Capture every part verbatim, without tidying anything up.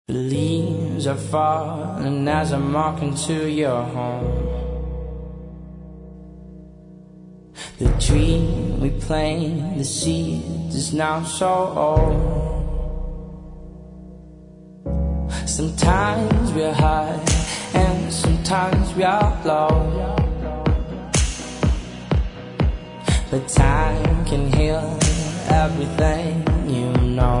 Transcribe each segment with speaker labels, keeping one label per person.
Speaker 1: The leaves are falling as I'm walking to your home. The tree we planted, the seed is now so old. Sometimes we're high and sometimes we are low, but time can heal everything, you know.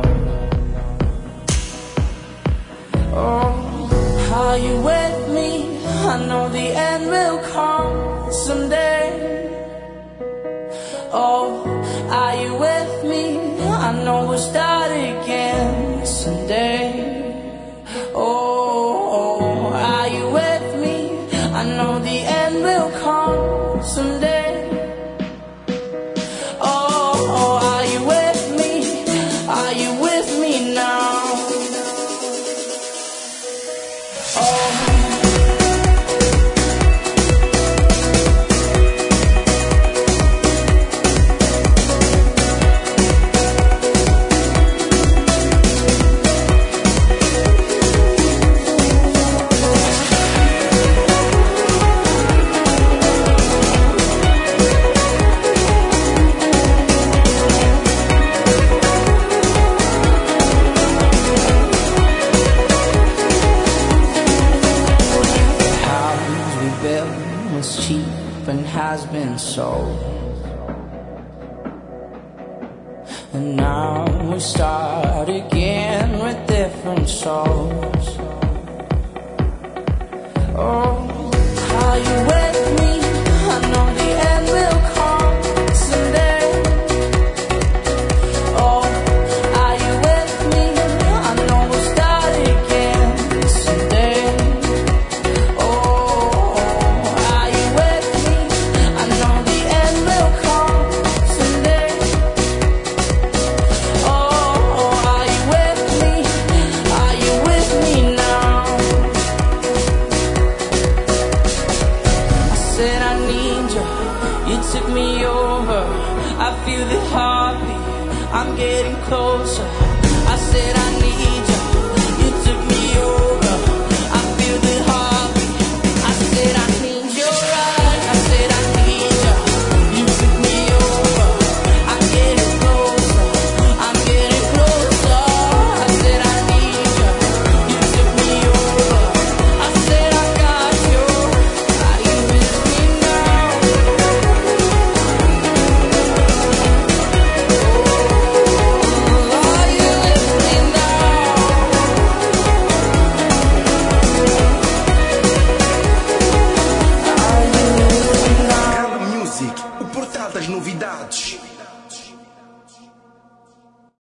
Speaker 1: Oh, are you with me? I know the end will come someday. Oh, are you with me? I know we'll start again someday. Oh, are you with me? I know the end will come someday. Oh, are you with me? Are you with me now? Was cheap and has been sold, and now we start again with different souls. Oh, are you with me? I know the end will come someday. Oh, are you with me? I know we'll start again someday. You took me over, I feel the heartbeat, I'm getting closer. I said I need you, you took me over, I feel the heartbeat. I said I need you right, I said I need you, you took me over, I'm getting closer, I'm getting closer. I said I need you, you took me over, I said I got you. Are you with me now?
Speaker 2: O portal das novidades.